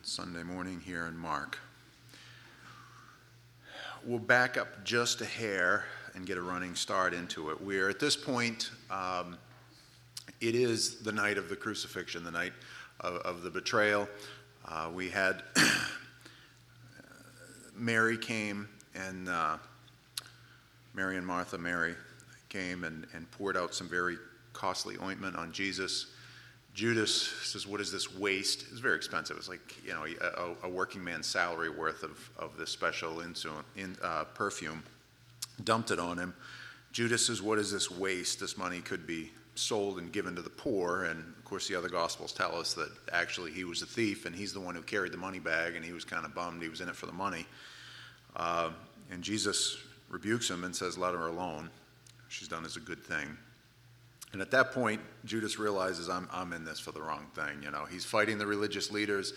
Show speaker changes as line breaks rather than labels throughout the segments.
Sunday morning here in Mark. We'll back up just a hair and get a running start into it. We're at this point, it is the night of the crucifixion, the night of the betrayal. We had Mary came, and Mary and Martha, Mary came and poured out some very costly ointment on Jesus. Judas says, "What is this waste?" It's very expensive. It's like, a working man's salary worth of this special perfume. Dumped it on him. Judas says, "What is this waste? This money could be sold and given to the poor." And of course, the other Gospels tell us that actually he was a thief, and he's the one who carried the money bag, and he was kind of bummed. He was in it for the money. And Jesus rebukes him and says, "Let her alone. She's done as a good thing." And at that point, Judas realizes, I'm in this for the wrong thing. He's fighting the religious leaders.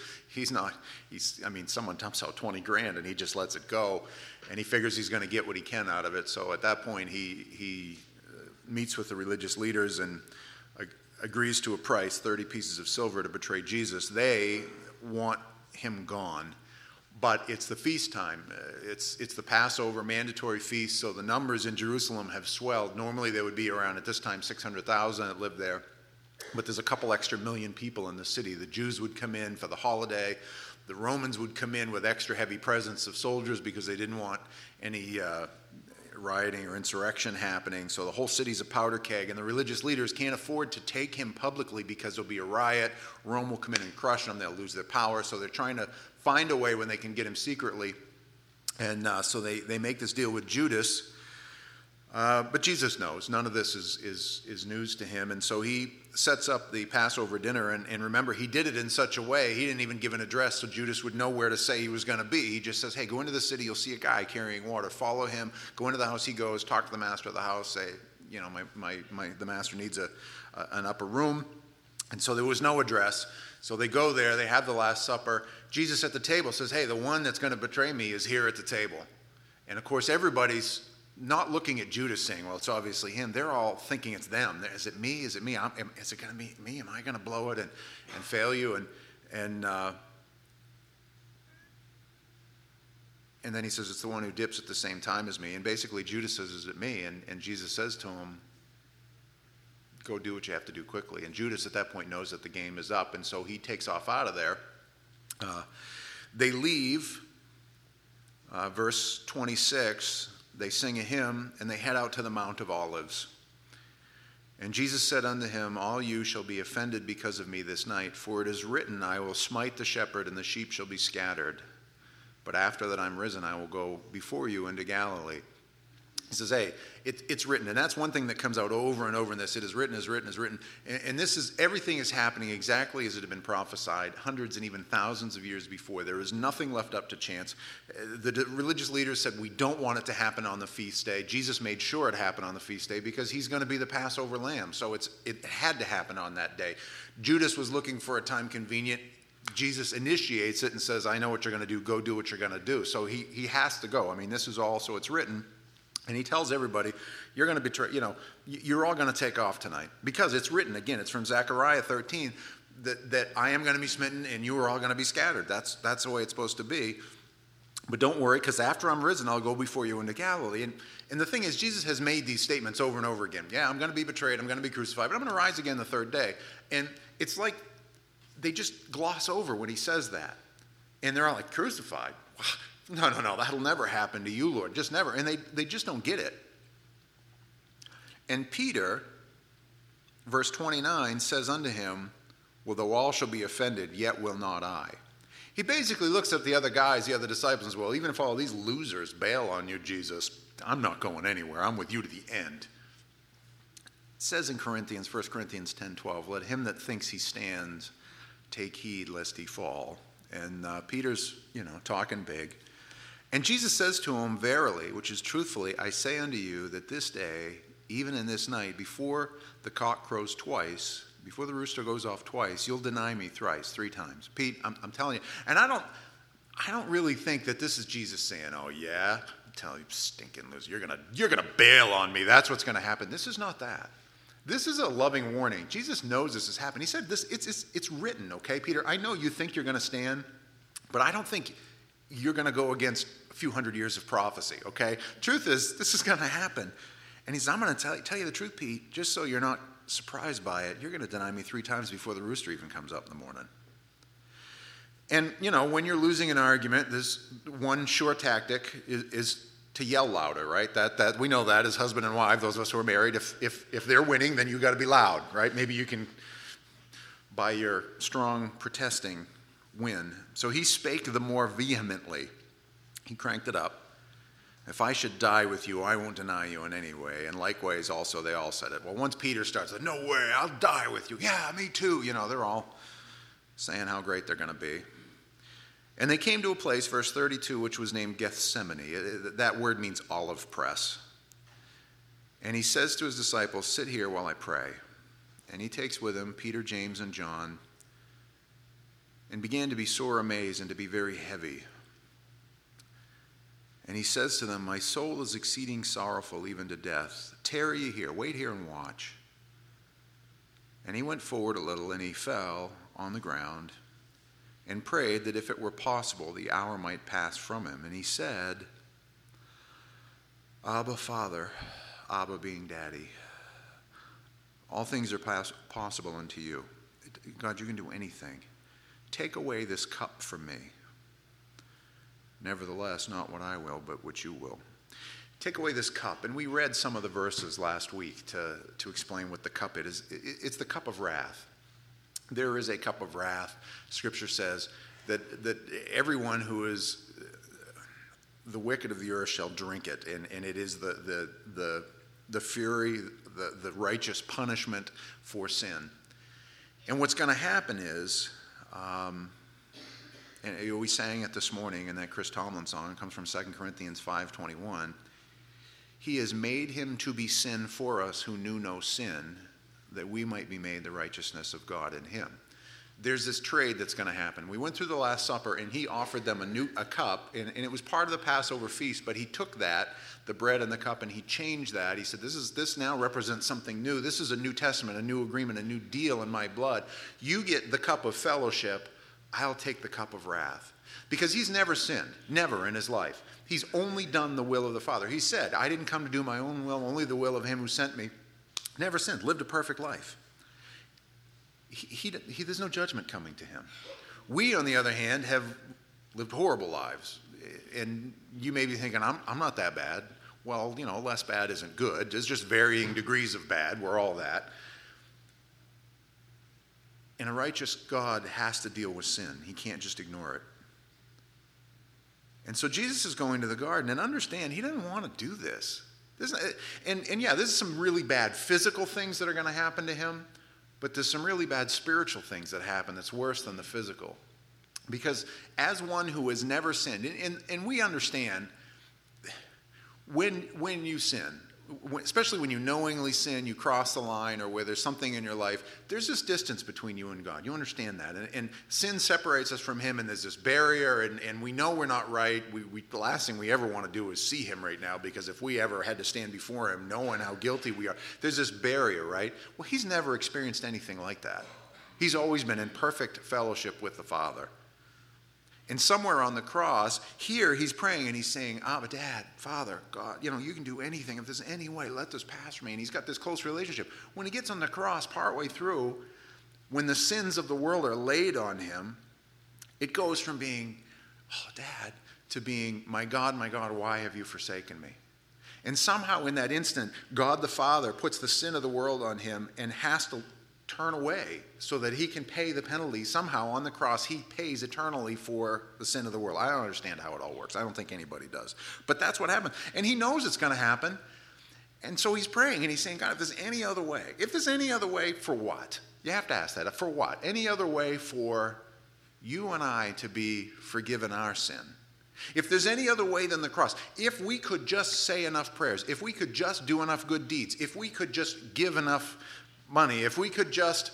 Someone dumps out 20 grand and he just lets it go. And he figures he's going to get what he can out of it. So at that point, he meets with the religious leaders and agrees to a price, 30 pieces of silver, to betray Jesus. They want him gone. But it's the feast time. It's the Passover mandatory feast, so the numbers in Jerusalem have swelled. Normally there would be around, at this time, 600,000 that lived there. But there's a couple extra million people in the city. The Jews would come in for the holiday. The Romans would come in with extra heavy presence of soldiers because they didn't want any rioting or insurrection happening. So the whole city's a powder keg, and the religious leaders can't afford to take him publicly because there'll be a riot. Rome will come in and crush them. They'll lose their power. So they're trying to find a way when they can get him secretly. And so they make this deal with Judas. But Jesus knows. None of this is news to him. And so he sets up the Passover dinner. And remember, he did it in such a way, he didn't even give an address so Judas would know where to say he was going to be. He just says, "Hey, go into the city. You'll see a guy carrying water. Follow him. Go into the house he goes. Talk to the master of the house. Say, the master needs an upper room." And so there was no address. So they go there. They have the Last Supper. Jesus at the table says, "Hey, the one that's going to betray me is here at the table." And of course, everybody's not looking at Judas saying, "Well, it's obviously him." They're all thinking it's them. Is it me? Is it me? Is it going to be me? Am I going to blow it and fail you? And then he says, "It's the one who dips at the same time as me." And basically, Judas says, "Is it me?" And Jesus says to him, "Go do what you have to do quickly." And Judas at that point knows that the game is up, and so he takes off out of there. They leave. Verse 26, they sing a hymn, and they head out to the Mount of Olives. And Jesus said unto him, "All you shall be offended because of me this night, for it is written, I will smite the shepherd, and the sheep shall be scattered. But after that I'm risen, I will go before you into Galilee." He says, "Hey, it's written." And that's one thing that comes out over and over in this. It is written, is written, is written. And everything is happening exactly as it had been prophesied hundreds and even thousands of years before. There is nothing left up to chance. The religious leaders said, "We don't want it to happen on the feast day." Jesus made sure it happened on the feast day because he's going to be the Passover lamb. So it had to happen on that day. Judas was looking for a time convenient. Jesus initiates it and says, "I know what you're going to do. Go do what you're going to do." So he has to go. This is all, so it's written. And he tells everybody, you're going to betray, you're all going to take off tonight. Because it's written, again, it's from Zechariah 13, that I am going to be smitten and you are all going to be scattered. That's the way it's supposed to be. But don't worry, because after I'm risen, I'll go before you into Galilee. And the thing is, Jesus has made these statements over and over again. Yeah, I'm going to be betrayed, I'm going to be crucified, but I'm going to rise again the third day. And it's like they just gloss over when he says that. And they're all like, "Crucified? No, that'll never happen to you, Lord, just never." And they just don't get it. And Peter, verse 29, says unto him, "Well, though all shall be offended, yet will not I." He basically looks at the other guys, the other disciples, and says, "Well, even if all these losers bail on you, Jesus, I'm not going anywhere. I'm with you to the end." It says in 1 Corinthians 10:12, "Let him that thinks he stands take heed lest he fall." And Peter's, talking big. And Jesus says to him, "Verily," which is truthfully, "I say unto you that this day, even in this night, before the cock crows twice, before the rooster goes off twice, you'll deny me thrice, 3 times. Pete, I'm telling you. And I don't really think that this is Jesus saying, "Oh yeah, I'm telling you, stinking loser, you're gonna bail on me. That's what's gonna happen." This is not that. This is a loving warning. Jesus knows this is happening. He said this, it's written, okay, Peter? I know you think you're going to stand. But I don't think you're going to go against a few hundred years of prophecy, okay? Truth is, this is going to happen. And he says, I'm going to tell you the truth, Pete, just so you're not surprised by it. You're going to deny me 3 times before the rooster even comes up in the morning. And, when you're losing an argument, this one sure tactic is to yell louder, right? That we know that as husband and wife, those of us who are married, if they're winning, then you got to be loud, right? Maybe you can, by your strong protesting, win. So he spake the more vehemently. He cranked it up. If I should die with you, I won't deny you in any way. And likewise, also, they all said it. Well, once Peter starts, no way, I'll die with you. Yeah, me too. They're all saying how great they're going to be. And they came to a place, verse 32, which was named Gethsemane. That word means olive press. And he says to his disciples, sit here while I pray. And he takes with him Peter, James, and John, and began to be sore amazed and to be very heavy. And he says to them, my soul is exceeding sorrowful, even to death. Tarry ye here, wait here and watch. And he went forward a little, and he fell on the ground, and prayed that if it were possible, the hour might pass from him. And he said, Abba, Father, Abba being Daddy, all things are possible unto you. God, you can do anything. Take away this cup from me. Nevertheless, not what I will, but what you will. Take away this cup. And we read some of the verses last week to explain what the cup is. It's the cup of wrath. There is a cup of wrath. Scripture says that everyone who is the wicked of the earth shall drink it, and it is the fury, the righteous punishment for sin. And what's going to happen is, and we sang it this morning in that Chris Tomlin song. It comes from 2 Corinthians 5:21. He has made him to be sin for us who knew no sin, that we might be made the righteousness of God in him. There's this trade that's going to happen. We went through the Last Supper, and he offered them a cup, and it was part of the Passover feast, but he took that, the bread and the cup, and he changed that. He said, this now represents something new. This is a New Testament, a new agreement, a new deal in my blood. You get the cup of fellowship. I'll take the cup of wrath. Because he's never sinned, never in his life. He's only done the will of the Father. He said, I didn't come to do my own will, only the will of him who sent me. Never sinned, lived a perfect life. There's no judgment coming to him. We, on the other hand, have lived horrible lives. And you may be thinking, I'm not that bad. Well, less bad isn't good. There's just varying degrees of bad. We're all that. And a righteous God has to deal with sin. He can't just ignore it. And so Jesus is going to the garden, and understand, he doesn't want to do this. There's some really bad physical things that are going to happen to him, but there's some really bad spiritual things that happen that's worse than the physical. Because as one who has never sinned, and we understand, when you sin, especially when you knowingly sin, you cross the line, or where there's something in your life, there's this distance between you and God. You understand that. And sin separates us from him, and there's this barrier, and we know we're not right. The last thing we ever want to do is see him right now, because if we ever had to stand before him knowing how guilty we are, there's this barrier, right? Well, he's never experienced anything like that. He's always been in perfect fellowship with the Father. And somewhere on the cross, here he's praying and he's saying, Abba, Dad, Father, God, you can do anything. If there's any way, let this pass from me. And he's got this close relationship. When he gets on the cross, partway through, when the sins of the world are laid on him, it goes from being, oh, Dad, to being, my God, why have you forsaken me? And somehow in that instant, God the Father puts the sin of the world on him and has to turn away so that he can pay the penalty. Somehow on the cross, he pays eternally for the sin of the world. I don't understand how it all works. I don't think anybody does. But that's what happened. And he knows it's going to happen. And so he's praying and he's saying, God, if there's any other way, for what? You have to ask that. For what? Any other way for you and I to be forgiven our sin? If there's any other way than the cross, if we could just say enough prayers, if we could just do enough good deeds, if we could just give enough money, if we could just,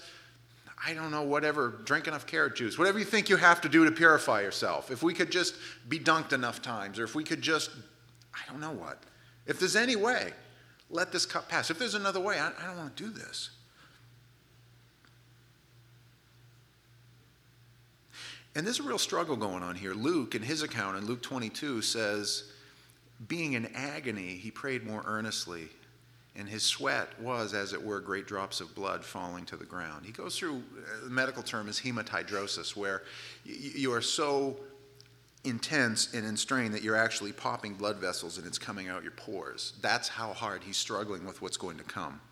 drink enough carrot juice, whatever you think you have to do to purify yourself, if we could just be dunked enough times, or if we could just, if there's any way, let this cup pass. If there's another way, I don't want to do this. And there's a real struggle going on here. Luke, in his account in Luke 22, says, being in agony, he prayed more earnestly, and his sweat was, as it were, great drops of blood falling to the ground. He goes through, the medical term is hematidrosis, where you are so intense and in strain that you're actually popping blood vessels and it's coming out your pores. That's how hard he's struggling with what's going to come.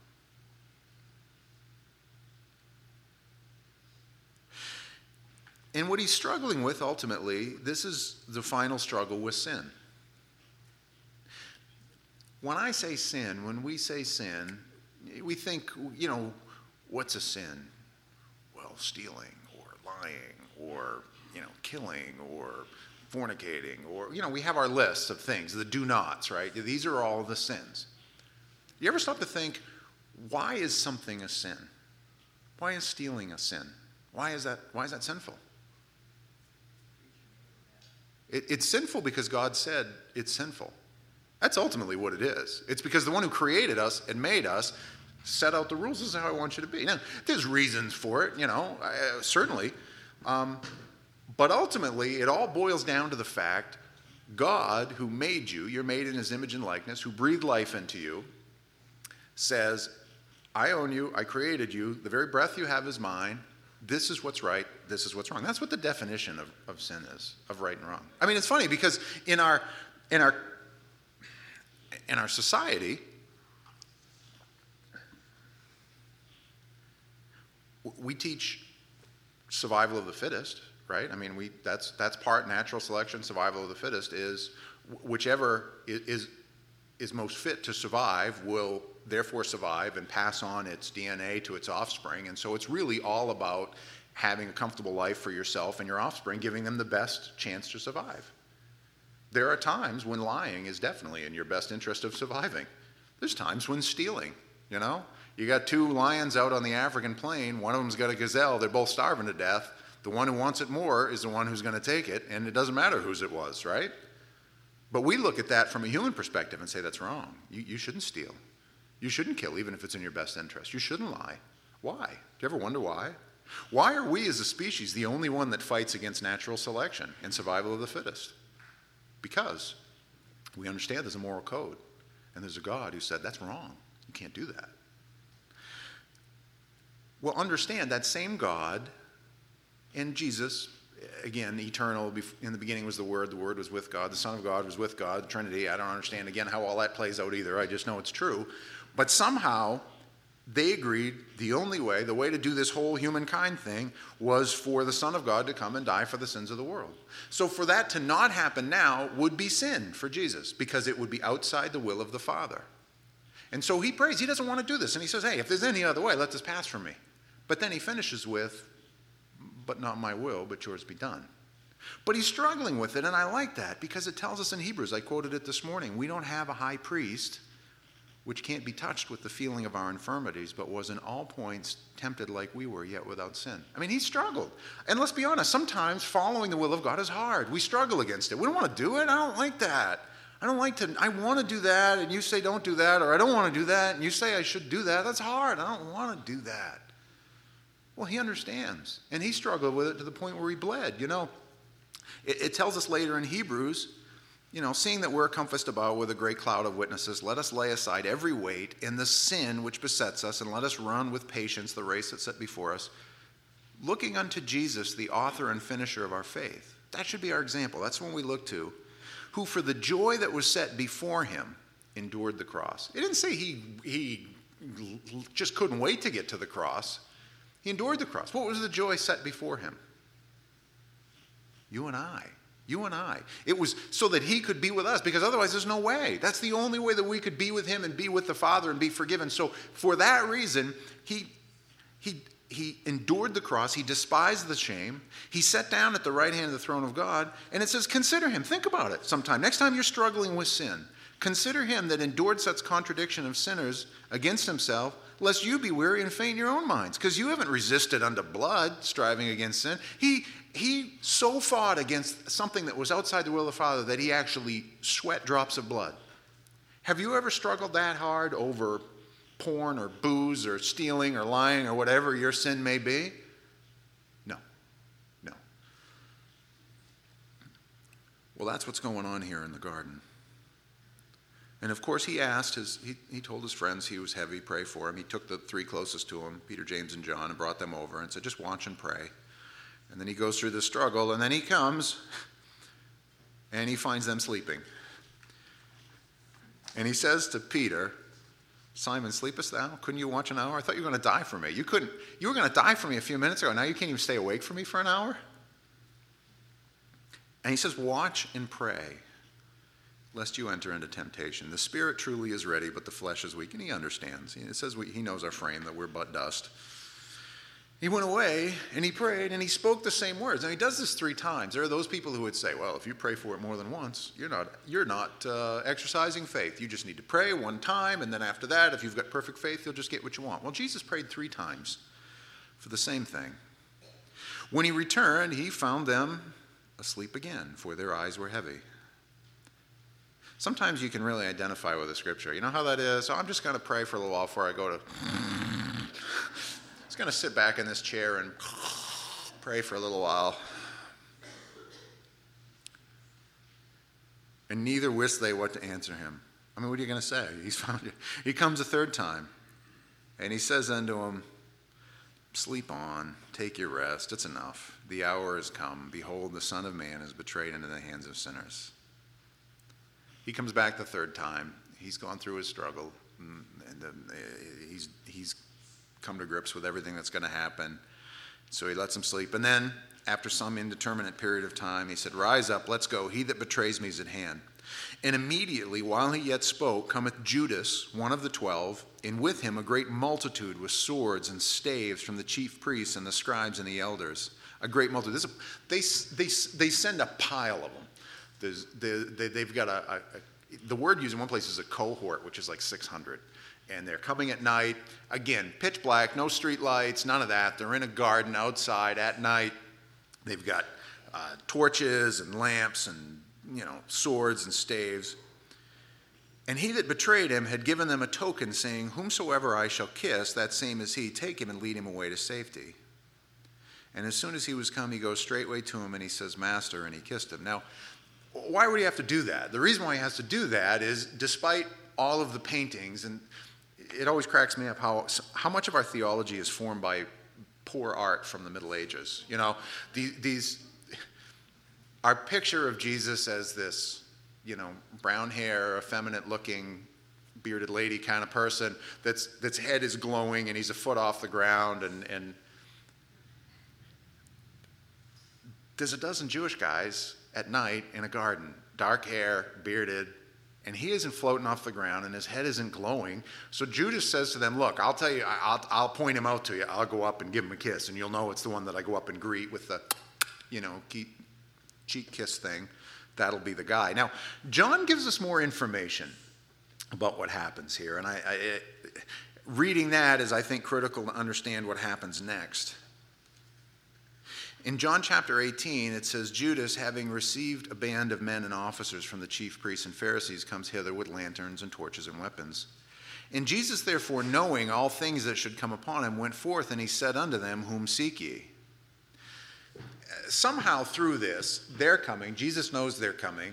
And what he's struggling with ultimately, this is the final struggle with sin. When I say sin, when we say sin, we think, what's a sin? Well, stealing or lying or, killing or fornicating or, we have our lists of things, the do nots, right? These are all the sins. You ever stop to think, why is something a sin? Why is stealing a sin? Why is that sinful? It's sinful because God said it's sinful. That's ultimately what it is. It's because the one who created us and made us set out the rules. This is how I want you to be. Now, there's reasons for it, certainly. But ultimately, it all boils down to the fact God, who made you, you're made in his image and likeness, who breathed life into you, says, I own you, I created you, the very breath you have is mine, this is what's right, this is what's wrong. That's what the definition of sin is, of right and wrong. I mean, it's funny because in our society, we teach survival of the fittest, right? I mean, that's part natural selection. Survival of the fittest is whichever is most fit to survive will therefore survive and pass on its DNA to its offspring. And so it's really all about having a comfortable life for yourself and your offspring, giving them the best chance to survive. There are times when lying is definitely in your best interest of surviving. There's times when stealing, You got two lions out on the African plain. One of them's got a gazelle. They're both starving to death. The one who wants it more is the one who's going to take it, and it doesn't matter whose it was, right? But we look at that from a human perspective and say that's wrong. You shouldn't steal. You shouldn't kill, even if it's in your best interest. You shouldn't lie. Why? Do you ever wonder why? Why are we as a species the only one that fights against natural selection and survival of the fittest? Because we understand there's a moral code, and there's a God who said, that's wrong. You can't do that. Well, understand that same God and Jesus, again, eternal, in the beginning was the Word was with God, the Son of God was with God, the Trinity. I don't understand, again, how all that plays out either. I just know it's true. But somehow, they agreed the only way, the way to do this whole humankind thing, was for the Son of God to come and die for the sins of the world. So for that to not happen now would be sin for Jesus, because it would be outside the will of the Father. And so he prays. He doesn't want to do this. And he says, hey, if there's any other way, let this pass from me. But then he finishes with, but not my will, but yours be done. But he's struggling with it, and I like that, because it tells us in Hebrews, I quoted it this morning, we don't have a high priest which can't be touched with the feeling of our infirmities, but was in all points tempted like we were, yet without sin. I mean, he struggled. And let's be honest, sometimes following the will of God is hard. We struggle against it. We don't want to do it. I don't like that. I want to do that, and you say don't do that, or I don't want to do that, and you say I should do that. That's hard. I don't want to do that. Well, he understands, and he struggled with it to the point where he bled. It tells us later in Hebrews, seeing that we're compassed about with a great cloud of witnesses, let us lay aside every weight and the sin which besets us, and let us run with patience the race that's set before us, looking unto Jesus, the author and finisher of our faith. That should be our example. That's when we look to, who for the joy that was set before him endured the cross. It didn't say he just couldn't wait to get to the cross. He endured the cross. What was the joy set before him? You and I. You and I. It was so that he could be with us, because otherwise there's no way. That's the only way that we could be with him and be with the Father and be forgiven. So for that reason, he endured the cross. He despised the shame. He sat down at the right hand of the throne of God. And it says, consider him. Think about it sometime. Next time you're struggling with sin, consider him that endured such contradiction of sinners against himself, lest you be weary and faint in your own minds. Because you haven't resisted unto blood, striving against sin. He so fought against something that was outside the will of the Father that he actually sweat drops of blood. Have you ever struggled that hard over porn or booze or stealing or lying or whatever your sin may be? No. Well, that's what's going on here in the garden. And of course, he told his friends he was heavy, pray for him. He took the three closest to him, Peter, James, and John, and brought them over and said, just watch and pray. And then he goes through the struggle, and then he comes, and he finds them sleeping. And he says to Peter, Simon, sleepest thou? Couldn't you watch an hour? I thought you were going to die for me. You were going to die for me a few minutes ago. Now you can't even stay awake for me for an hour? And he says, watch and pray, lest you enter into temptation. The spirit truly is ready, but the flesh is weak. And he understands. It says he knows our frame, that we're but dust. He went away, and he prayed, and he spoke the same words. Now, he does this 3 times. There are those people who would say, well, if you pray for it more than once, you're not exercising faith. You just need to pray one time, and then after that, if you've got perfect faith, you'll just get what you want. Well, Jesus prayed 3 times for the same thing. When he returned, he found them asleep again, for their eyes were heavy. Sometimes you can really identify with a scripture. You know how that is? Oh, I'm just going to pray for a little while before I go to... Going to sit back in this chair and pray for a little while. And neither wist they what to answer him. I mean, what are you going to say? He's found you. He comes a 3rd time, and he says unto him, sleep on, take your rest. It's enough. The hour has come. Behold, the Son of Man is betrayed into the hands of sinners. He comes back the 3rd time. He's gone through his struggle, and he's come to grips with everything that's going to happen. So he lets him sleep. And then, after some indeterminate period of time, he said, rise up, let's go. He that betrays me is at hand. And immediately, while he yet spoke, cometh Judas, one of the 12, and with him a great multitude with swords and staves from the chief priests and the scribes and the elders. A great multitude. They send a pile of them. They've got the word used in one place is a cohort, which is like 600. And they're coming at night. Again, pitch black, no street lights, none of that. They're in a garden outside at night. They've got torches and lamps and, swords and staves. And he that betrayed him had given them a token, saying, whomsoever I shall kiss, that same is he. Take him and lead him away to safety. And as soon as he was come, he goes straightway to him, and he says, Master, and he kissed him. Now, why would he have to do that? The reason why he has to do that is, despite all of the paintings, and it always cracks me up how much of our theology is formed by poor art from the Middle Ages. Our picture of Jesus as this, brown hair, effeminate-looking, bearded lady kind of person that's head is glowing and he's a foot off the ground, and there's a dozen Jewish guys at night in a garden, dark hair, bearded, and he isn't floating off the ground, and his head isn't glowing. So Judas says to them, look, I'll tell you, I'll point him out to you. I'll go up and give him a kiss, and you'll know it's the one that I go up and greet with the, cheek kiss thing. That'll be the guy. Now, John gives us more information about what happens here, and reading that is, I think, critical to understand what happens next. In John chapter 18, it says, Judas, having received a band of men and officers from the chief priests and Pharisees, comes hither with lanterns and torches and weapons. And Jesus, therefore, knowing all things that should come upon him, went forth, and he said unto them, whom seek ye? Somehow through this, they're coming. Jesus knows they're coming.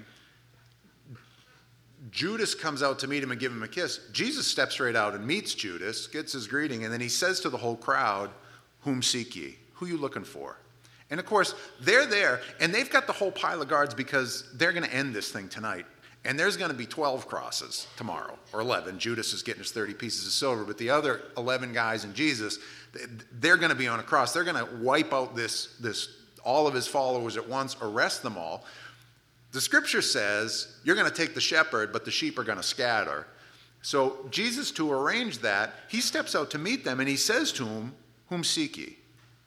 Judas comes out to meet him and give him a kiss. Jesus steps straight out and meets Judas, gets his greeting, and then he says to the whole crowd, whom seek ye? Who are you looking for? And of course, they're there, and they've got the whole pile of guards because they're going to end this thing tonight. And there's going to be 12 crosses tomorrow, or 11. Judas is getting his 30 pieces of silver, but the other 11 guys and Jesus, they're going to be on a cross. They're going to wipe out all of his followers at once, arrest them all. The scripture says, you're going to take the shepherd, but the sheep are going to scatter. So Jesus, to arrange that, he steps out to meet them, and he says to them, whom seek ye?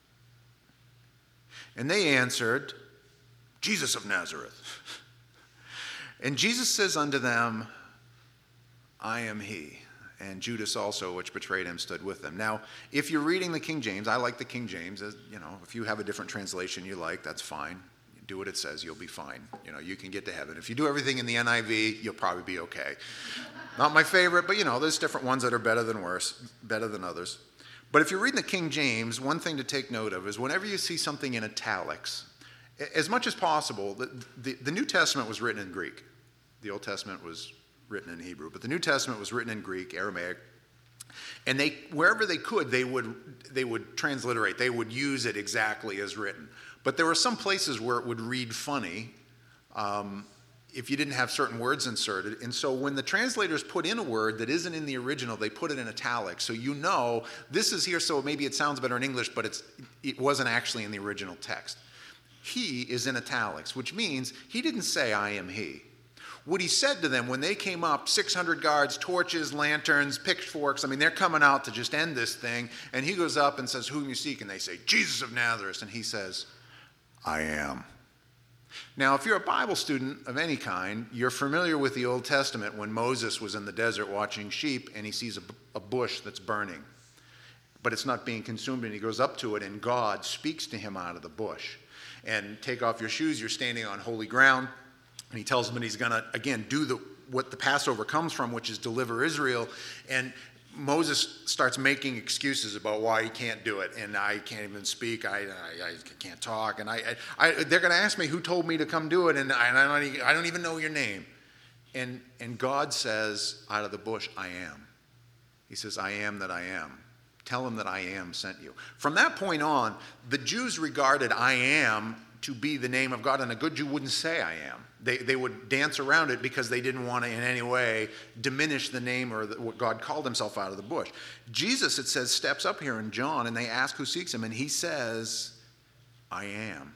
And they answered, Jesus of Nazareth. And Jesus says unto them, I am he. And Judas also, which betrayed him, stood with them. Now, if you're reading the King James, I like the King James. If you have a different translation you like, that's fine. You do what it says, you'll be fine. You can get to heaven. If you do everything in the NIV, you'll probably be okay. Not my favorite, but there's different ones that are better than others. But if you're reading the King James, one thing to take note of is whenever you see something in italics, as much as possible, the New Testament was written in Greek. The Old Testament was written in Hebrew, but the New Testament was written in Greek, Aramaic, and wherever they could, they would transliterate. They would use it exactly as written. But there were some places where it would read funny if you didn't have certain words inserted. And so when the translators put in a word that isn't in the original, they put it in italics. So you know this is here, so maybe it sounds better in English, but it wasn't actually in the original text. He is in italics, which means he didn't say, I am he. What he said to them when they came up, 600 guards, torches, lanterns, pitchforks, I mean, they're coming out to just end this thing. And he goes up and says, whom you seek? And they say, Jesus of Nazareth. And he says, I am. Now, if you're a Bible student of any kind, you're familiar with the Old Testament when Moses was in the desert watching sheep and he sees a bush that's burning. But it's not being consumed, and he goes up to it, and God speaks to him out of the bush. And take off your shoes, you're standing on holy ground. And he tells him that he's going to, again, do what the Passover comes from, which is deliver Israel. And Moses starts making excuses about why he can't do it. And I can't even speak. I can't talk. And they're going to ask me who told me to come do it. And I don't even know your name. And God says out of the bush, I am. He says, I am that I am. Tell him that I am sent you. From that point on, the Jews regarded I am to be the name of God. And a good Jew wouldn't say I am. They would dance around it because they didn't want to in any way diminish the name or what God called himself out of the bush. Jesus, it says, steps up here in John, and they ask who seeks him, and he says, I am.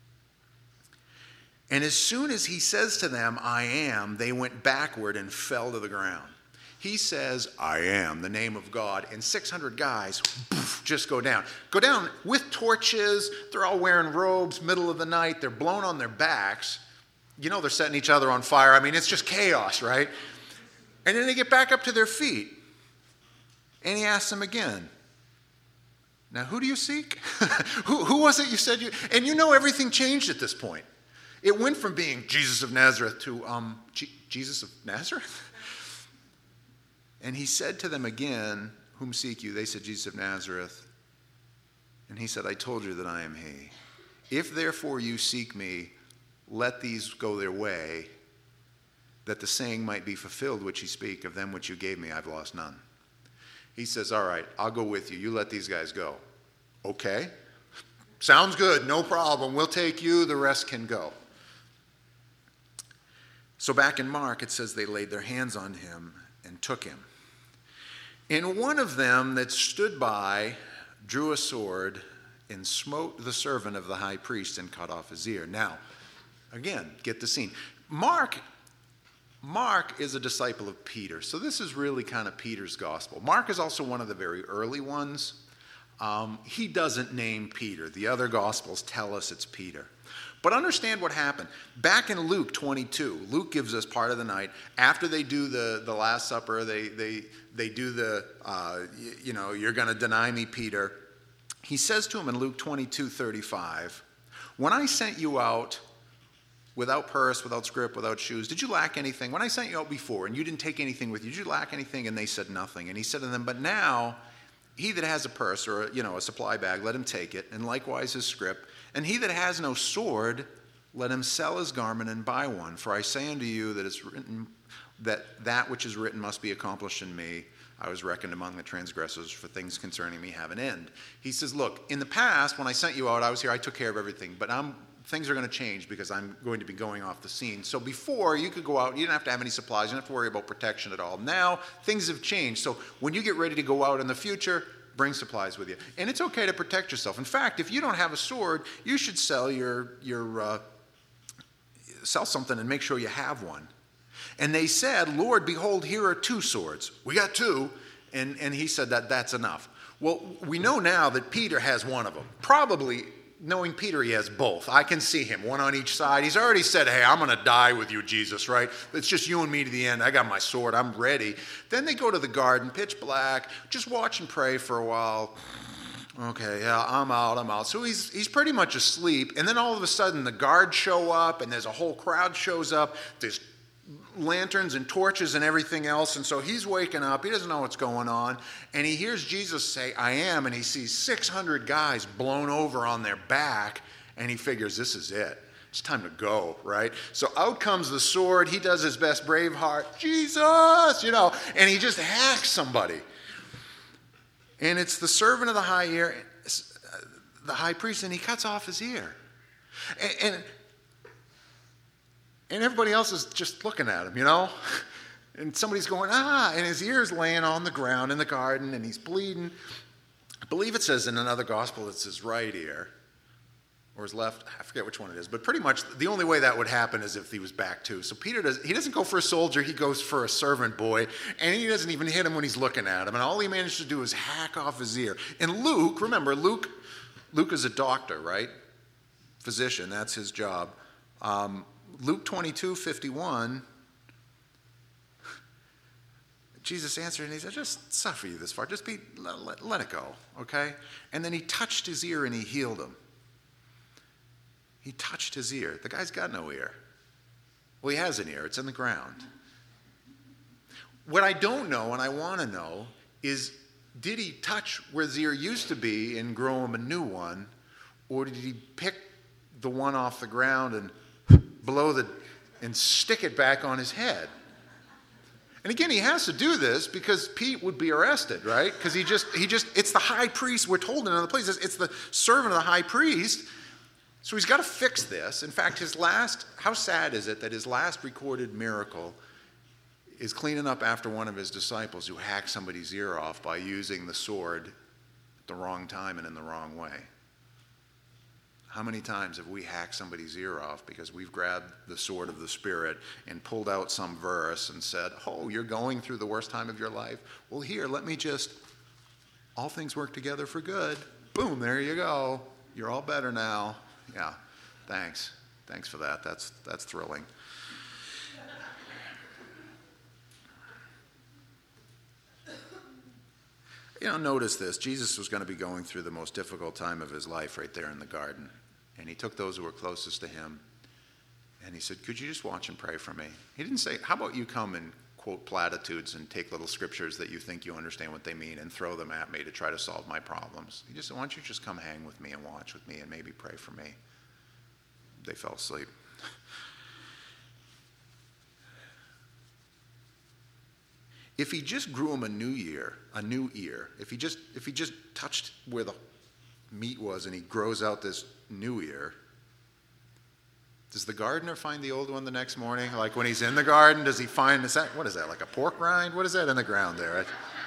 And as soon as he says to them, I am, they went backward and fell to the ground. He says, I am, the name of God, and 600 guys just go down. Go down with torches. They're all wearing robes, middle of the night. They're blown on their backs. You know they're setting each other on fire. I mean, it's just chaos, right? And then they get back up to their feet. And he asks them again, now who do you seek? who was it you said you... And you know everything changed at this point. It went from being Jesus of Nazareth to Jesus of Nazareth? And he said to them again, whom seek you? They said, Jesus of Nazareth. And he said, I told you that I am he. If therefore you seek me, let these go their way, that the saying might be fulfilled which you speak, of them which you gave me, I've lost none. He says, all right, I'll go with you. You let these guys go. Okay. Sounds good. No problem. We'll take you. The rest can go. So back in Mark, it says they laid their hands on him and took him. And one of them that stood by drew a sword and smote the servant of the high priest and cut off his ear. Now, again, get the scene. Mark is a disciple of Peter, so this is really kind of Peter's gospel. Mark is also one of the very early ones. He doesn't name Peter. The other gospels tell us it's Peter. But understand what happened. Back in Luke 22, Luke gives us part of the night. After they do the Last Supper, they do the, you're going to deny me, Peter. He says to him in Luke 22:35, when I sent you out without purse, without scrip, without shoes, did you lack anything? When I sent you out before and you didn't take anything with you, did you lack anything? And they said nothing. And he said to them, but now he that has a purse or a supply bag, let him take it, and likewise his scrip. And he that has no sword, let him sell his garment and buy one. For I say unto you that it's written that which is written must be accomplished in me. I was reckoned among the transgressors, for things concerning me have an end. He says, look, in the past, when I sent you out, I was here, I took care of everything, but things are going to change because I'm going to be going off the scene. So before, you could go out, you didn't have to have any supplies, you didn't have to worry about protection at all. Now, things have changed. So when you get ready to go out in the future, bring supplies with you. And it's okay to protect yourself. In fact, if you don't have a sword, you should sell sell something and make sure you have one. And they said, Lord, behold, here are 2 swords. We got 2. And he said that's enough. Well, we know now that Peter has one of them. Probably, knowing Peter, he has both. I can see him, one on each side. He's already said, hey, I'm going to die with you, Jesus, right? It's just you and me to the end. I got my sword. I'm ready. Then they go to the garden, pitch black, just watch and pray for a while. Okay, yeah, I'm out. So he's pretty much asleep. And then all of a sudden, the guards show up, and there's a whole crowd shows up. There's lanterns and torches and everything else. And so he's waking up. He doesn't know what's going on. And he hears Jesus say, I am. And he sees 600 guys blown over on their back. And he figures this is it. It's time to go, right? So out comes the sword. He does his best Braveheart, Jesus, and he just hacks somebody. And it's the servant of the high priest, and he cuts off his ear. And everybody else is just looking at him, And somebody's going, and his ear's laying on the ground in the garden, and he's bleeding. I believe it says in another gospel it's his right ear, or his left, I forget which one it is, but pretty much the only way that would happen is if he was back too. So Peter doesn't go for a soldier, he goes for a servant boy, and he doesn't even hit him when he's looking at him, and all he managed to do is hack off his ear. And Luke, remember, Luke is a doctor, right? Physician, that's his job. Luke 22:51, Jesus answered, and he said, just suffer you this far. Just let it go, okay? And then he touched his ear and he healed him. He touched his ear. The guy's got no ear. Well, he has an ear. It's in the ground. What I don't know and I want to know is, did he touch where his ear used to be and grow him a new one, or did he pick the one off the ground and and stick it back on his head? And again, he has to do this because Pete would be arrested, right? Because it's the high priest. We're told in another place, it's the servant of the high priest. So he's got to fix this. In fact, how sad is it that his last recorded miracle is cleaning up after one of his disciples who hacked somebody's ear off by using the sword at the wrong time and in the wrong way? How many times have we hacked somebody's ear off because we've grabbed the sword of the Spirit and pulled out some verse and said, oh, you're going through the worst time of your life? Well, here, all things work together for good. Boom, there you go. You're all better now. Yeah, thanks. Thanks for that. That's thrilling. Notice this. Jesus was going to be going through the most difficult time of his life right there in the garden. And he took those who were closest to him, and he said, could you just watch and pray for me? He didn't say, how about you come and quote platitudes and take little scriptures that you think you understand what they mean and throw them at me to try to solve my problems. He just said, why don't you just come hang with me and watch with me and maybe pray for me? They fell asleep. If he just grew him a new ear, if he just touched where the meat was and he grows out this new ear, does the gardener find the old one the next morning? Like when he's in the garden, does he find, what is that, like a pork rind? What is that in the ground there?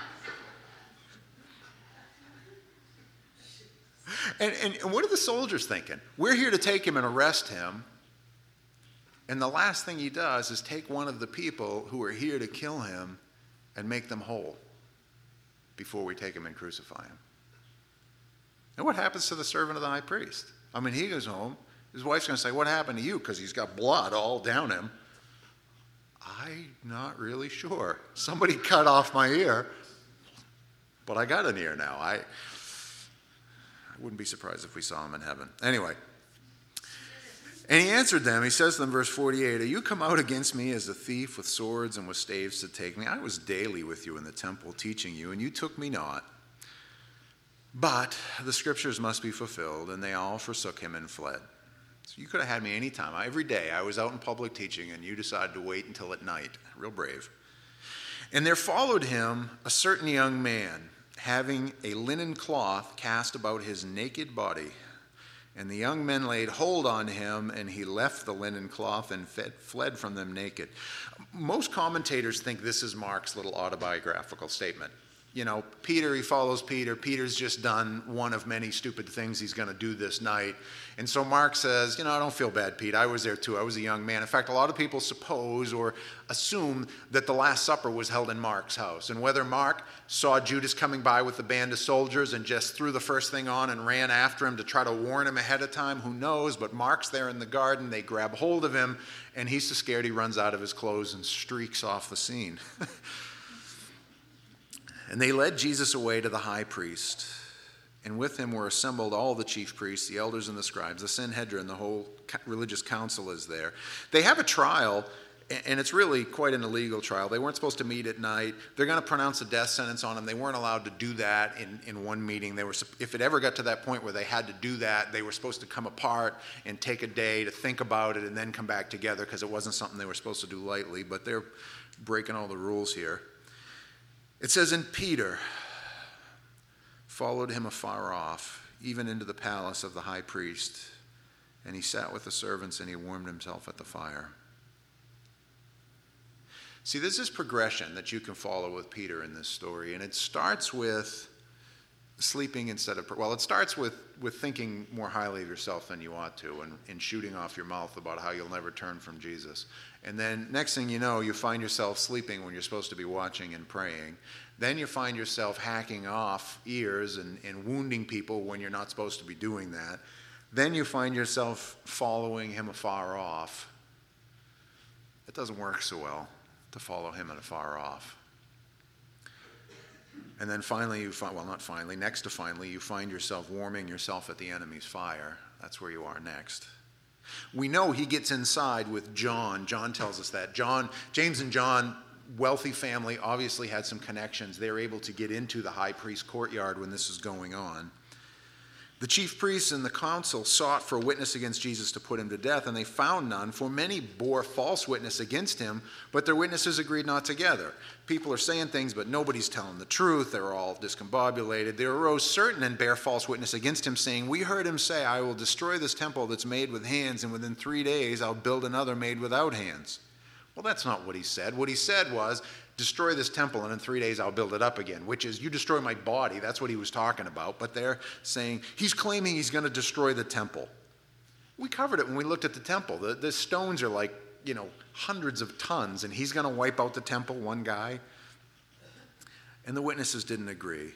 And what are the soldiers thinking? We're here to take him and arrest him, and the last thing he does is take one of the people who are here to kill him and make them whole before we take him and crucify him. And what happens to the servant of the high priest? I mean, he goes home. His wife's going to say, what happened to you? Because he's got blood all down him. I'm not really sure. Somebody cut off my ear, but I got an ear now. I wouldn't be surprised if we saw him in heaven. Anyway. And he answered them, he says to them, verse 48, are you come out against me as a thief with swords and with staves to take me? I was daily with you in the temple teaching you, and you took me not. But the scriptures must be fulfilled, and they all forsook him and fled. So you could have had me any time. Every day I was out in public teaching, and you decided to wait until at night. Real brave. And there followed him a certain young man, having a linen cloth cast about his naked body. And the young men laid hold on him, and he left the linen cloth and fled from them naked. Most commentators think this is Mark's little autobiographical statement. Peter, he follows Peter. Peter's just done one of many stupid things he's going to do this night. And so Mark says, I don't feel bad, Pete. I was there too. I was a young man. In fact, a lot of people suppose or assume that the Last Supper was held in Mark's house. And whether Mark saw Judas coming by with a band of soldiers and just threw the first thing on and ran after him to try to warn him ahead of time, who knows? But Mark's there in the garden. They grab hold of him, and he's so scared he runs out of his clothes and streaks off the scene. And they led Jesus away to the high priest, and with him were assembled all the chief priests, the elders and the scribes, the Sanhedrin, the whole religious council is there. They have a trial, And it's really quite an illegal trial. They weren't supposed to meet at night. They're going to pronounce a death sentence on them. They weren't allowed to do that in one meeting. If it ever got to that point where they had to do that, they were supposed to come apart and take a day to think about it and then come back together, because it wasn't something they were supposed to do lightly. But they're breaking all the rules here. It says, "And Peter followed him afar off, even into the palace of the high priest. And he sat with the servants and he warmed himself at the fire." See, this is progression that you can follow with Peter in this story. And it starts with sleeping instead of, it starts with thinking more highly of yourself than you ought to, and shooting off your mouth about how you'll never turn from Jesus. And then next thing you know, you find yourself sleeping when you're supposed to be watching and praying. Then you find yourself hacking off ears and wounding people when you're not supposed to be doing that. Then you find yourself following him afar off. It doesn't work so well to follow him afar off. And then finally you find, next to finally, you find yourself warming yourself at the enemy's fire. That's where you are next. We know he gets inside with John. John tells us that. James and John, wealthy family, obviously had some connections. They were able to get into the high priest's courtyard when this was going on. The chief priests and the council sought for a witness against Jesus to put him to death, and they found none, for many bore false witness against him, but their witnesses agreed not together. People are saying things, but nobody's telling the truth. They're all discombobulated. There arose certain and bare false witness against him, saying, "We heard him say, 'I will destroy this temple that's made with hands, and within 3 days I'll build another made without hands.'" Well, that's not what he said. What he said was, "Destroy this temple, and in 3 days I'll build it up again," which is, you destroy my body. That's what he was talking about. But they're saying, he's claiming he's going to destroy the temple. We covered it when we looked at the temple. The stones are like, hundreds of tons, and he's going to wipe out the temple, one guy. And the witnesses didn't agree.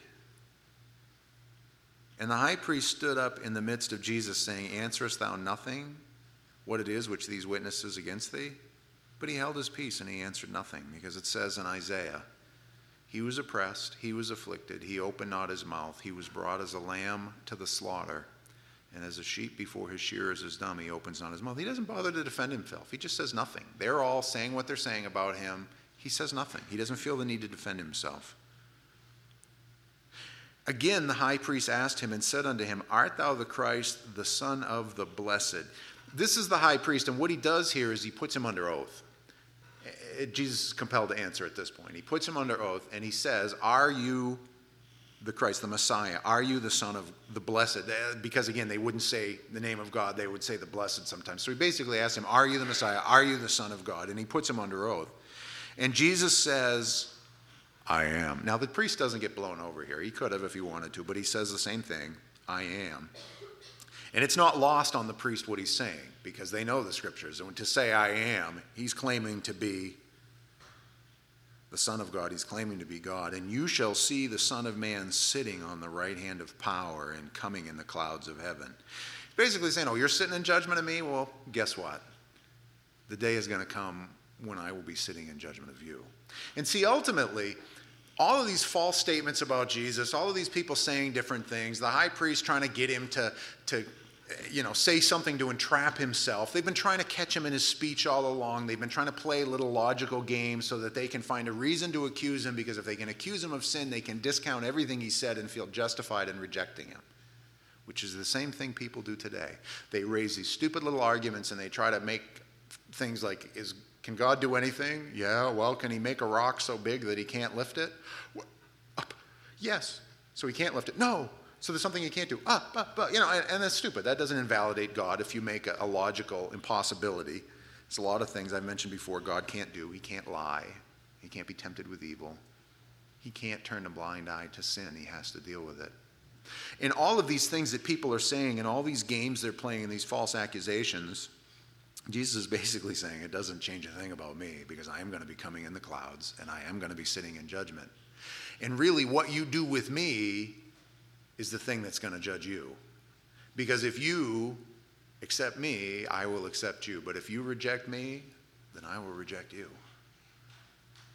And the high priest stood up in the midst of Jesus, saying, "Answerest thou nothing, what it is which these witnesses against thee?" But he held his peace and he answered nothing, because it says in Isaiah, "He was oppressed, he was afflicted, he opened not his mouth. He was brought as a lamb to the slaughter, and as a sheep before his shearers is dumb, he opens not his mouth." He doesn't bother to defend himself. He just says nothing. They're all saying what they're saying about him. He says nothing. He doesn't feel the need to defend himself. Again, the high priest asked him and said unto him, "Art thou the Christ, the Son of the Blessed?" This is the high priest, and what he does here is he puts him under oath. Jesus is compelled to answer at this point. He puts him under oath, and he says, "Are you the Christ, the Messiah? Are you the Son of the Blessed?" Because, again, they wouldn't say the name of God. They would say the Blessed sometimes. So he basically asks him, "Are you the Messiah? Are you the Son of God?" And he puts him under oath. And Jesus says, "I am." Now, the priest doesn't get blown over here. He could have if he wanted to, but he says the same thing, "I am." And it's not lost on the priest what he's saying, because they know the scriptures. And to say "I am," he's claiming to be the Son of God. He's claiming to be God. "And you shall see the Son of Man sitting on the right hand of power and coming in the clouds of heaven." Basically saying, "Oh, you're sitting in judgment of me? Well, guess what? The day is going to come when I will be sitting in judgment of you." And see, ultimately, all of these false statements about Jesus, all of these people saying different things, the high priest trying to get him to say something to entrap himself. They've been trying to catch him in his speech all along. They've been trying to play little logical games so that they can find a reason to accuse him, because if they can accuse him of sin, they can discount everything he said and feel justified in rejecting him, which is the same thing people do today. They raise these stupid little arguments and they try to make things like, can God do anything? Yeah, well, can he make a rock so big that he can't lift it? Up. Yes. So he can't lift it. No. So there's something he can't do. And that's stupid. That doesn't invalidate God if you make a logical impossibility. There's a lot of things I've mentioned before God can't do. He can't lie. He can't be tempted with evil. He can't turn a blind eye to sin. He has to deal with it. And all of these things that people are saying and all these games they're playing and these false accusations, Jesus is basically saying it doesn't change a thing about me, because I am going to be coming in the clouds and I am going to be sitting in judgment. And really what you do with me is the thing that's going to judge you. Because if you accept me, I will accept you. But if you reject me, then I will reject you.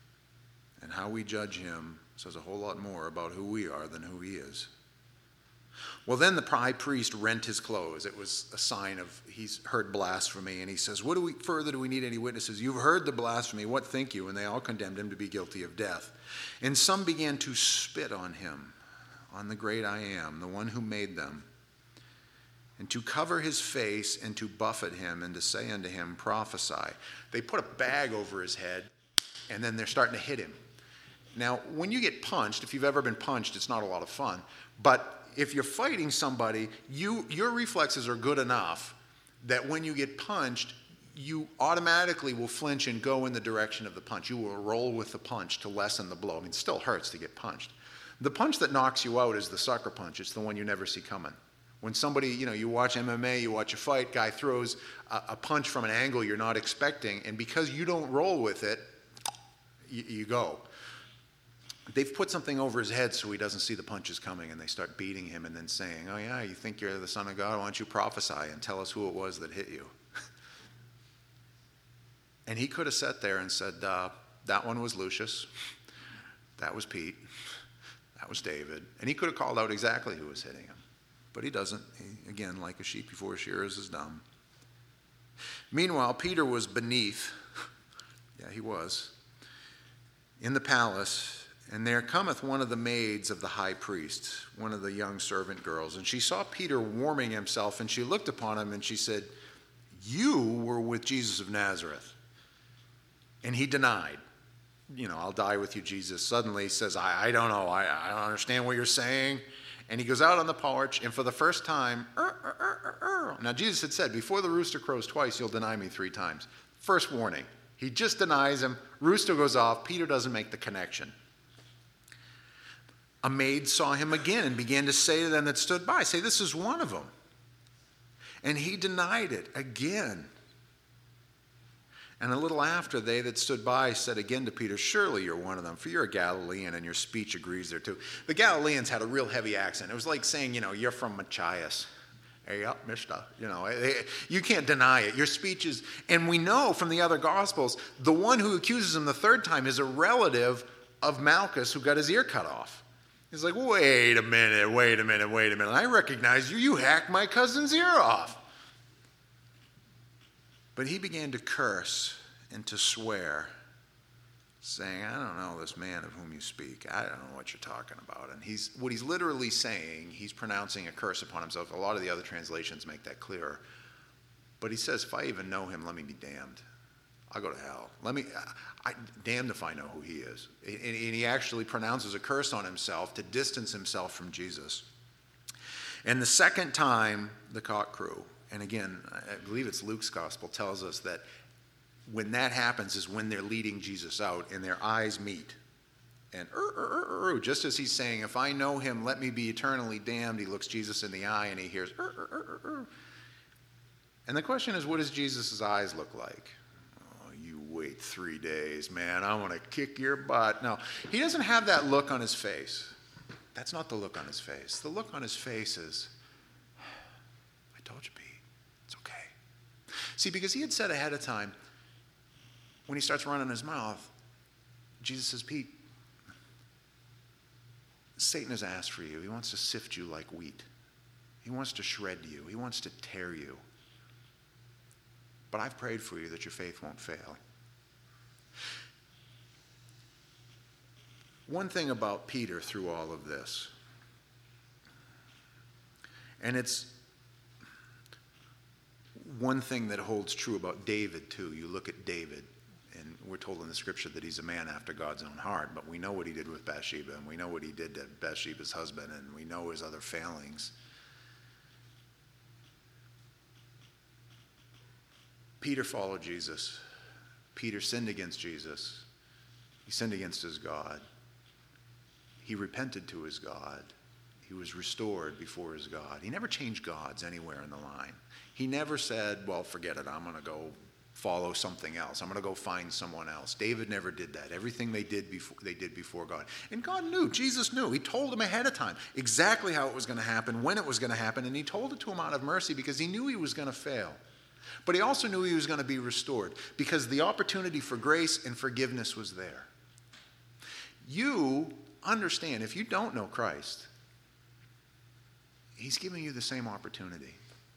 And how we judge him says a whole lot more about who we are than who he is. Well, then the high priest rent his clothes. It was a sign of he's heard blasphemy, and he says, "What further do we need any witnesses? You've heard the blasphemy. What think you?" And they all condemned him to be guilty of death. And some began to spit on him, on the great I Am, the one who made them, and to cover his face and to buffet him and to say unto him, "Prophesy." They put a bag over his head, and then they're starting to hit him. Now, when you get punched, if you've ever been punched, it's not a lot of fun. But if you're fighting somebody, your reflexes are good enough that when you get punched, you automatically will flinch and go in the direction of the punch. You will roll with the punch to lessen the blow. I mean, it still hurts to get punched. The punch that knocks you out is the sucker punch. It's the one you never see coming. When somebody, you watch MMA, you watch a fight, guy throws a punch from an angle you're not expecting, and because you don't roll with it, you go. They've put something over his head so he doesn't see the punches coming, and they start beating him and then saying, "Oh yeah, you think you're the Son of God? Why don't you prophesy and tell us who it was that hit you?" And he could have sat there and said, that one was Lucius, that was Pete, that was David. And he could have called out exactly who was hitting him. But he doesn't. He, again, like a sheep before shearers, is dumb. Meanwhile, Peter was beneath, yeah, he was, in the palace. And there cometh one of the maids of the high priest, one of the young servant girls, and she saw Peter warming himself, and she looked upon him, and she said, "You were with Jesus of Nazareth." And he denied. "I'll die with you, Jesus." Suddenly he says, I don't know, I don't understand what you're saying. And he goes out on the porch, and for the first time, Now Jesus had said, "Before the rooster crows twice, you'll deny me 3 times. First warning. He just denies him. Rooster goes off. Peter doesn't make the connection. A maid saw him again and began to say to them that stood by, say, "This is one of them." And he denied it again. And a little after, they that stood by said again to Peter, "Surely you're one of them, for you're a Galilean, and your speech agrees there too." The Galileans had a real heavy accent. It was like saying, "You're from Machias." "Hey up, mister." You can't deny it. Your speech is, and we know from the other Gospels, the one who accuses him the 3rd time is a relative of Malchus who got his ear cut off. He's like, wait a minute. I recognize you. You hacked my cousin's ear off. But he began to curse and to swear, saying, "I don't know this man of whom you speak. I don't know what you're talking about." And what he's literally saying, he's pronouncing a curse upon himself. A lot of the other translations make that clearer. But he says, "If I even know him, let me be damned. I'll go to hell. Damned if I know who he is." And he actually pronounces a curse on himself to distance himself from Jesus. And the second time, the cock crew. And again, I believe it's Luke's gospel tells us that when that happens is when they're leading Jesus out and their eyes meet. And just as he's saying, "If I know him, let me be eternally damned," he looks Jesus in the eye and he hears, And the question is, what does Jesus' eyes look like? "You wait 3 days, man. I want to kick your butt." No, he doesn't have that look on his face. That's not the look on his face. The look on his face is, "I told you, Pete. It's okay." See, because he had said ahead of time, when he starts running his mouth, Jesus says, "Pete, Satan has asked for you. He wants to sift you like wheat. He wants to shred you. He wants to tear you. But I've prayed for you that your faith won't fail." One thing about Peter through all of this, and it's one thing that holds true about David too. You look at David, and we're told in the scripture that he's a man after God's own heart, but we know what he did with Bathsheba, and we know what he did to Bathsheba's husband, and we know his other failings. Peter followed Jesus. Peter sinned against Jesus. He sinned against his God. He repented to his God. He was restored before his God. He never changed gods anywhere in the line. He never said, "Well, forget it. I'm going to go follow something else. I'm going to go find someone else." David never did that. Everything they did before God. And God knew. Jesus knew. He told him ahead of time exactly how it was going to happen, when it was going to happen, and he told it to him out of mercy because he knew he was going to fail. But he also knew he was going to be restored because the opportunity for grace and forgiveness was there. You understand, if you don't know Christ, He's giving you the same opportunity.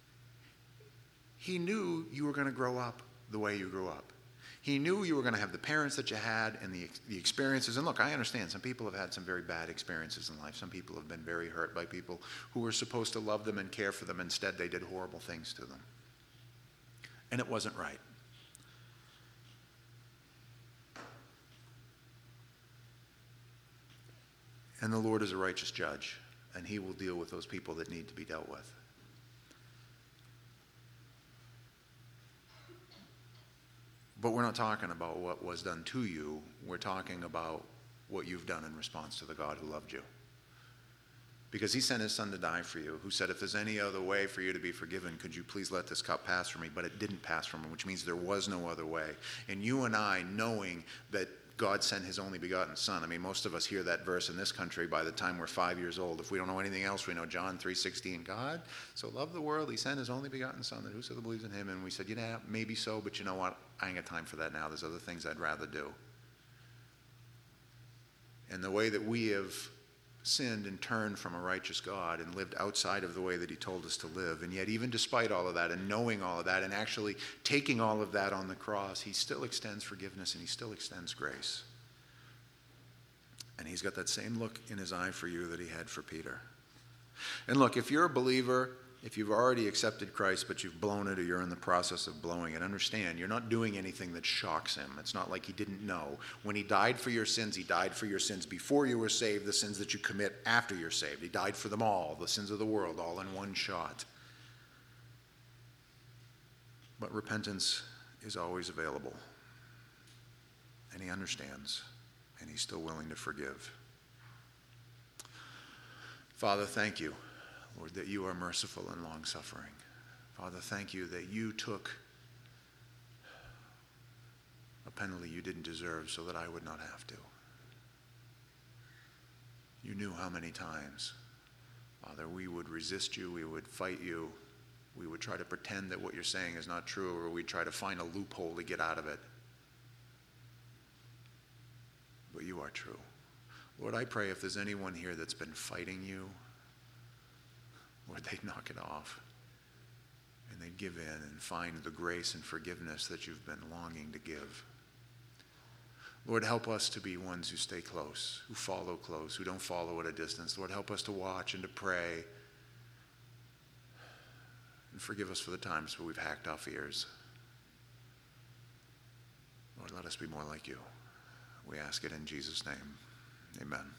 He knew you were going to grow up the way you grew up. He knew you were going to have the parents that you had and the experiences. And look, I understand some people have had some very bad experiences in life. Some people have been very hurt by people who were supposed to love them and care for them. Instead, they did horrible things to them. And it wasn't right. And the Lord is a righteous judge, and he will deal with those people that need to be dealt with. But we're not talking about what was done to you. We're talking about what you've done in response to the God who loved you. Because he sent his son to die for you, who said, if there's any other way for you to be forgiven, could you please let this cup pass from me? But it didn't pass from him, which means there was no other way. And you and I, knowing that God sent his only begotten son. I mean, most of us hear that verse in this country by the time we're 5 years old. If we don't know anything else, we know John 3:16. God so loved the world, he sent his only begotten son, that whosoever believes in him. And we said, yeah, maybe so, but you know what? I ain't got time for that now. There's other things I'd rather do. And the way that we have sinned and turned from a righteous God and lived outside of the way that he told us to live, and yet even despite all of that and knowing all of that and actually taking all of that on the cross, he still extends forgiveness and he still extends grace. And he's got that same look in his eye for you that he had for Peter. And look, if you're a believer, if you've already accepted Christ but you've blown it or you're in the process of blowing it, understand you're not doing anything that shocks him. It's not like he didn't know. When he died for your sins, he died for your sins before you were saved, the sins that you commit after you're saved. He died for them all, the sins of the world, all in one shot. But repentance is always available. And he understands, and he's still willing to forgive. Father, thank you, Lord, that you are merciful and long-suffering. Father, thank you that you took a penalty you didn't deserve so that I would not have to. You knew how many times, Father, we would resist you, we would fight you, we would try to pretend that what you're saying is not true, or we'd try to find a loophole to get out of it. But you are true. Lord, I pray if there's anyone here that's been fighting you, Lord, they'd knock it off and they'd give in and find the grace and forgiveness that you've been longing to give. Lord, help us to be ones who stay close, who follow close, who don't follow at a distance. Lord, help us to watch and to pray. And forgive us for the times where we've hacked off ears. Lord, let us be more like you. We ask it in Jesus' name. Amen.